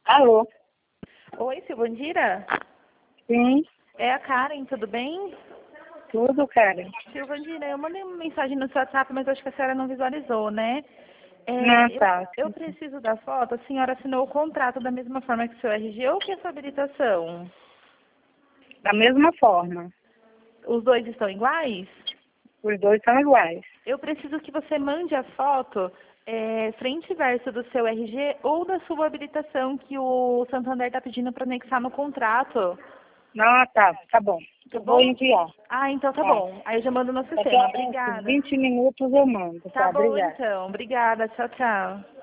Alô? Oi, Silvandira? Sim, É a Karen, tudo bem? tudo, cara. Silvandira, eu mandei uma mensagem no seu WhatsApp, mas acho que a senhora não visualizou, né? Não, É, eu, tá. eu preciso da foto. A senhora assinou o contrato da mesma forma que o seu RG ou que a sua habilitação? Da mesma forma. Os dois estão iguais? Os dois são iguais. Eu preciso que você mande a foto frente e verso do seu RG ou da sua habilitação que o Santander está pedindo para anexar no contrato. Não, tá bom. Tá Eu vou bom? enviar. Ah, então tá Tá. bom. Aí eu já mando no Daqui sistema. a uns Obrigada. 20 minutos eu mando, Tá tá? bom, Obrigada. então. Obrigada. Tchau, tchau.